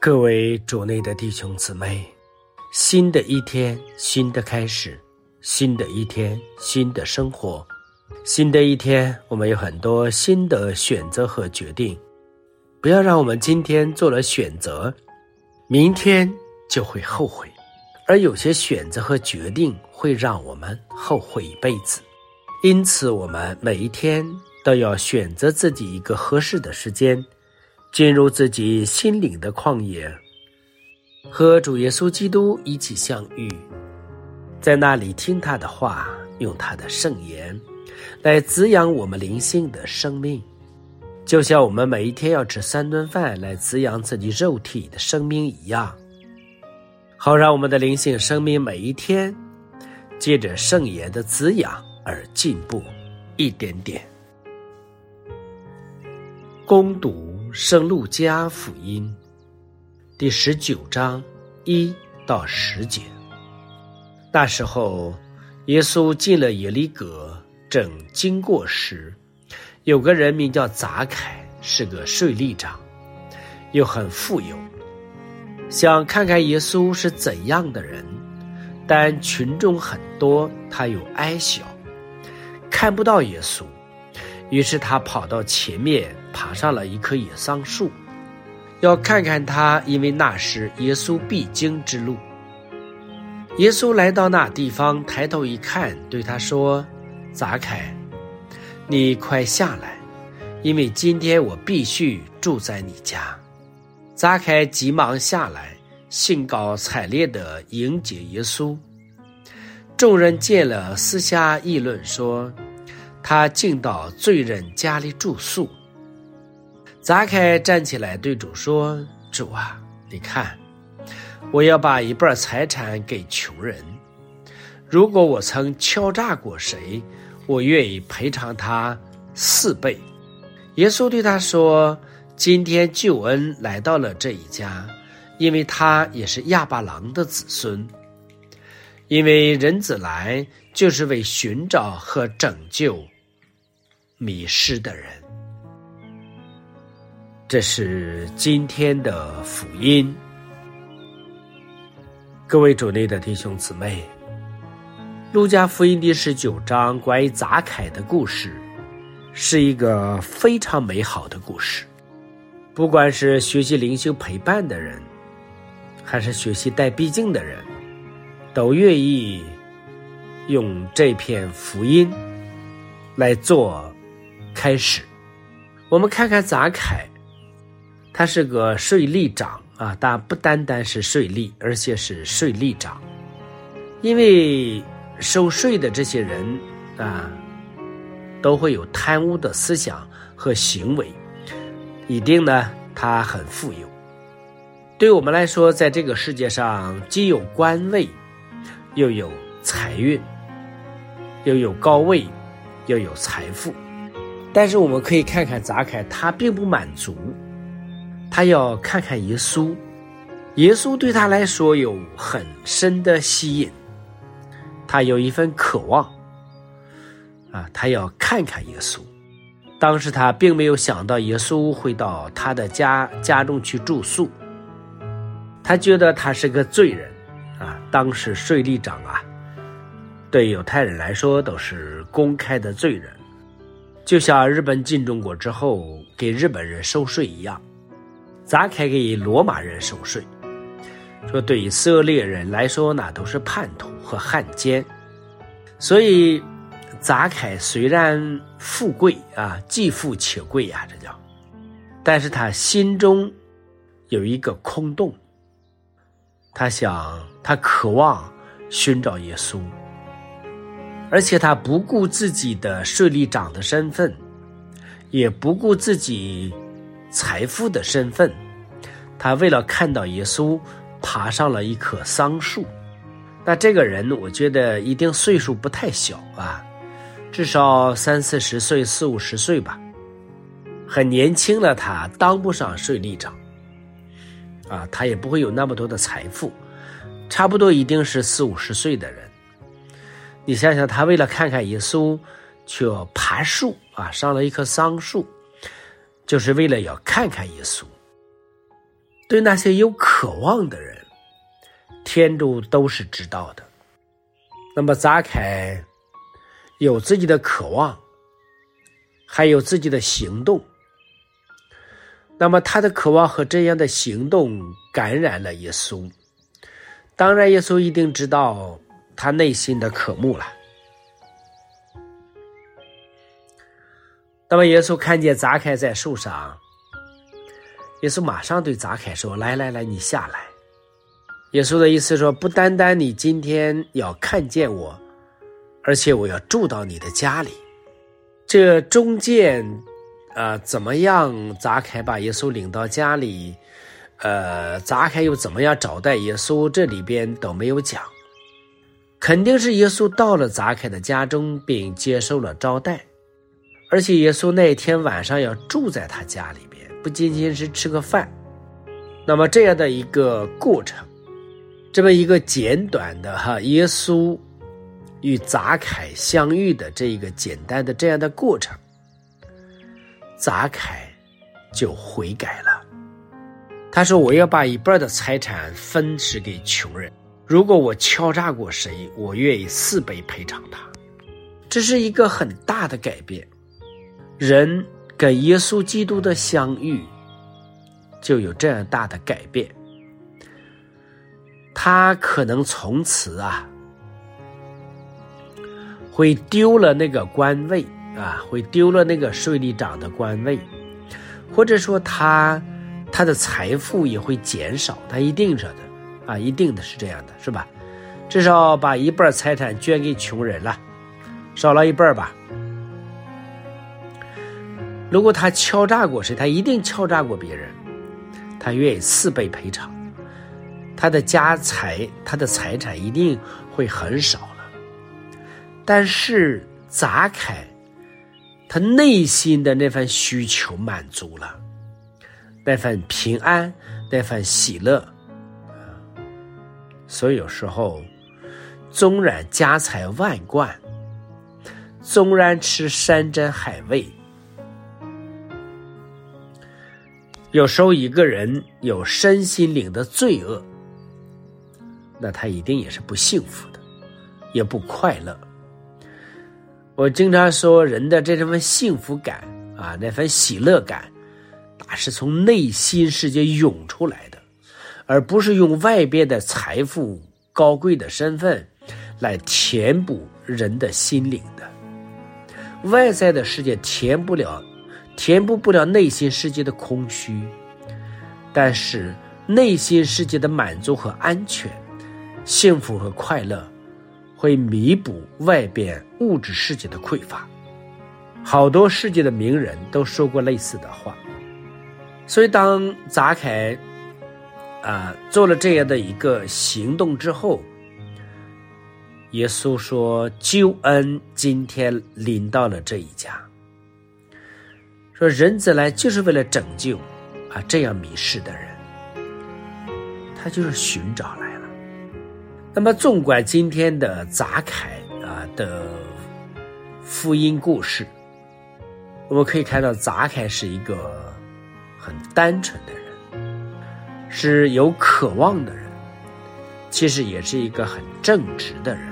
各位主内的弟兄姊妹，新的一天，新的开始，新的一天，新的生活，新的一天，我们有很多新的选择和决定。不要让我们今天做了选择，明天就会后悔，而有些选择和决定会让我们后悔一辈子。因此我们每一天都要选择自己一个合适的时间，进入自己心灵的旷野，和主耶稣基督一起相遇，在那里听他的话，用他的圣言来滋养我们灵性的生命，就像我们每一天要吃3顿饭来滋养自己肉体的生命一样，好让我们的灵性生命每一天借着圣言的滋养而进步一点点。攻读圣路加福音第19章1到10节。那时候，耶稣进了耶利哥，正经过时，有个人名叫匝凯，是个税吏长，又很富有，想看看耶稣是怎样的人，但群众很多，他又矮小，看不到耶稣。于是他跑到前面，爬上了一棵野桑树，要看看他，因为那是耶稣必经之路。耶稣来到那地方，抬头一看，对他说：匝凯，你快下来，因为今天我必须住在你家。匝凯急忙下来，兴高采烈地迎接耶稣。众人见了，私下议论说，他竟到罪人家里住宿。匝凯站起来对主说：主啊，你看，我要把一半财产给穷人，如果我曾敲诈过谁，我愿意赔偿他4倍。耶稣对他说：今天救恩来到了这一家，因为他也是亚巴郎的子孙，因为人子来就是为寻找和拯救迷失的人。这是今天的福音。各位主内的弟兄姊妹，路加福音第19章关于匝凯的故事，是一个非常美好的故事。不管是学习灵修陪伴的人，还是学习带逼经的人，都愿意用这篇福音来做开始。我们看看匝凯，他是个税吏长啊，但不单单是税吏，而且是税吏长。因为收税的这些人啊，都会有贪污的思想和行为，一定呢他很富有。对我们来说，在这个世界上既有官位，又有财运，又有高位，又有财富。但是我们可以看看匝凯，他并不满足，他要看看耶稣。耶稣对他来说有很深的吸引，他有一份渴望啊，他要看看耶稣。当时他并没有想到耶稣会到他的家中去住宿，他觉得他是个罪人啊。当时税吏长啊，对犹太人来说都是公开的罪人，就像日本进中国之后给日本人收税一样，匝凯给罗马人收税，说对以色列人来说那都是叛徒和汉奸。所以匝凯虽然富贵啊，既富且贵啊，这叫，但是他心中有一个空洞，他渴望寻找耶稣，而且他不顾自己的税吏长的身份，也不顾自己财富的身份，他为了看到耶稣爬上了一棵桑树。那这个人我觉得一定岁数不太小啊，至少30-40岁40-50岁吧，很年轻了，他当不上税吏长啊，他也不会有那么多的财富，差不多一定是40-50岁的人。你想想，他为了看看耶稣去爬树啊，上了一棵桑树，就是为了要看看耶稣。 对那些有渴望的人，天主都是知道的。那么匝凯有自己的渴望，还有自己的行动。那么他的渴望和这样的行动感染了耶稣。当然耶稣一定知道他内心的渴慕了。那么耶稣看见匝凯在树上，耶稣马上对匝凯说，来来来，你下来。耶稣的意思说，不单单你今天要看见我，而且我要住到你的家里。这中间怎么样匝凯把耶稣领到家里，匝凯又怎么样招待耶稣，这里边都没有讲。肯定是耶稣到了匝凯的家中并接受了招待，而且耶稣那天晚上要住在他家里边，不仅仅是吃个饭。那么这样的一个过程，这么一个简短的耶稣与匝凯相遇的这一个简单的这样的过程，匝凯就悔改了。他说，我要把一半的财产分施给穷人，如果我敲诈过谁，我愿意4倍赔偿他。这是一个很大的改变。人跟耶稣基督的相遇就有这样大的改变。他可能从此会丢了那个官位会丢了那个税吏长的官位，或者说他的财富也会减少，他一定是的一定的是这样的，是吧？至少把一半财产捐给穷人了，少了一半吧。如果他敲诈过谁，他一定敲诈过别人，他愿意4倍赔偿。他的财产一定会很少了。但是匝凯他内心的那份需求满足了，那份平安，那份喜乐。所以有时候纵然家财万贯，纵然吃山珍海味，有时候一个人有身心灵的罪恶，那他一定也是不幸福的，也不快乐。我经常说，人的这份幸福感那份喜乐感，那是从内心世界涌出来的，而不是用外边的财富、高贵的身份来填补人的心灵的。外在的世界填补不了内心世界的空虚，但是内心世界的满足和安全、幸福和快乐会弥补外边物质世界的匮乏。好多世界的名人都说过类似的话。所以当匝凯做了这样的一个行动之后，耶稣说，救恩今天临到了这一家，说人子来就是为了拯救这样迷失的人，他就是寻找来了。那么纵观今天的匝凯的福音故事，我们可以看到匝凯是一个很单纯的人，是有渴望的人，其实也是一个很正直的人。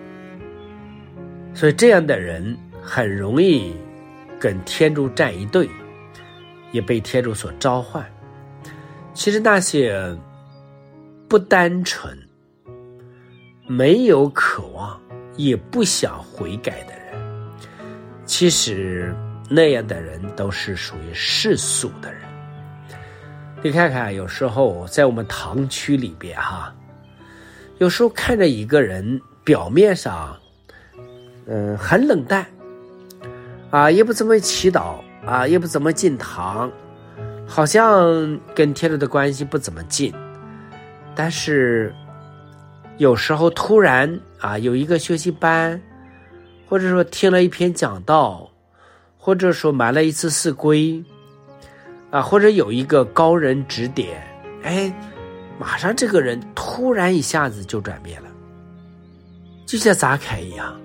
所以这样的人很容易跟天主站一队，也被天主所召唤。其实那些不单纯、没有渴望也不想悔改的人，其实那样的人都是属于世俗的人。你看看，有时候在我们堂区里边有时候看着一个人表面上很冷淡也不怎么祈祷也不怎么进堂，好像跟天主的关系不怎么近。但是有时候突然有一个学习班，或者说听了一篇讲道，或者说买了一次四规或者有一个高人指点，马上这个人突然一下子就转变了。就像匝凯一样，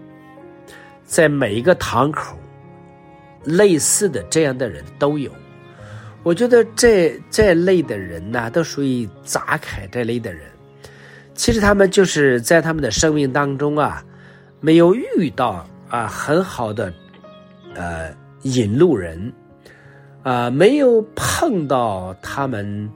在每一个堂口类似的这样的人都有。 我觉得这类的人呢，都属于杂凯这类的人。其实他们就是在他们的生命当中啊，没有遇到很好的引路人没有碰到他们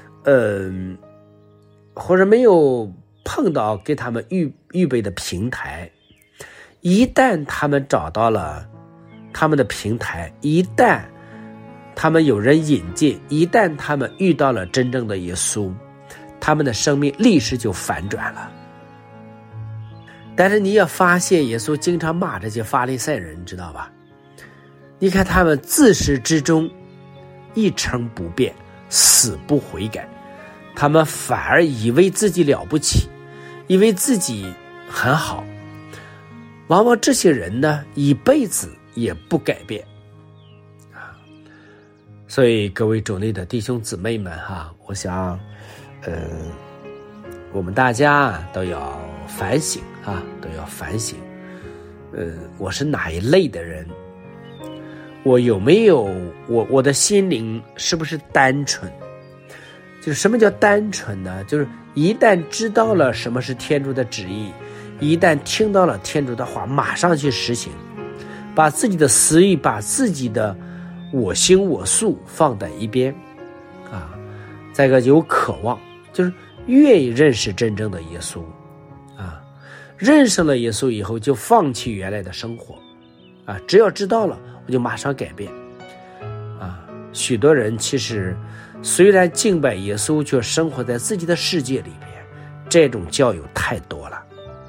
或者没有碰到给他们预备的平台。一旦他们找到了他们的平台，一旦他们有人引荐，一旦他们遇到了真正的耶稣，他们的生命立时就反转了。但是你也发现耶稣经常骂这些法利赛人，知道吧？你看他们自始至终一成不变，死不悔改，他们反而以为自己了不起，以为自己很好。往往这些人呢，一辈子也不改变所以各位主内的弟兄姊妹们我想我们大家都要反省都要反省我是哪一类的人，我有没有我的心灵是不是单纯。就是什么叫单纯呢？就是一旦知道了什么是天主的旨意，一旦听到了天主的话，马上去实行，把自己的私欲，把自己的我行我素放在一边再一个有渴望，就是愿意认识真正的耶稣认识了耶稣以后就放弃原来的生活只要知道了我就马上改变许多人其实虽然敬拜耶稣，却生活在自己的世界里边，这种教友太多了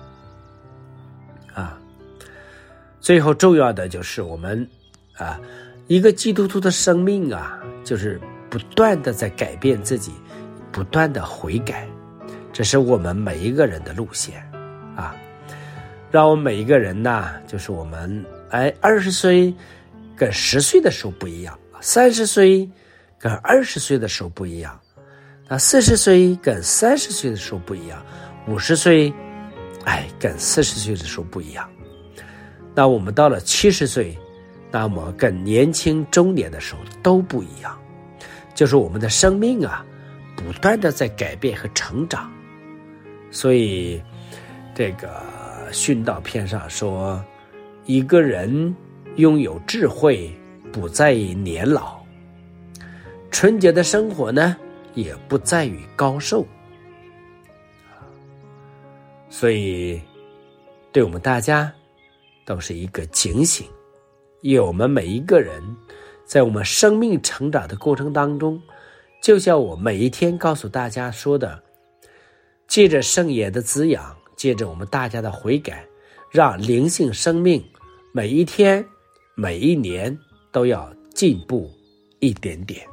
最后重要的就是我们一个基督徒的生命就是不断的在改变自己，不断的悔改，这是我们每一个人的路线让我们每一个人就是我们20岁跟10岁的时候不一样，30岁跟20岁的时候不一样，40岁跟30岁的时候不一样，50岁跟40岁的时候不一样。那我们到了70岁，那么跟年轻中年的时候都不一样，就是我们的生命不断的在改变和成长。所以这个训道篇上说，一个人拥有智慧不在于年老，纯洁的生活呢也不在于高寿。所以对我们大家都是一个警醒，因为我们每一个人在我们生命成长的过程当中，就像我每一天告诉大家说的，借着圣言的滋养，借着我们大家的悔改，让灵性生命每一天每一年都要进步一点点。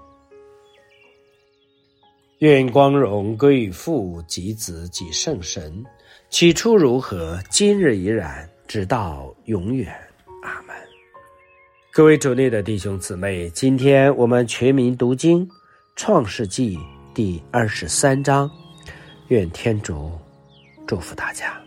愿光荣归于父及子及圣神，起初如何，今日已然，直到永远。阿们。各位主内的弟兄姊妹，今天我们全民读经创世纪第23章，愿天主祝福大家。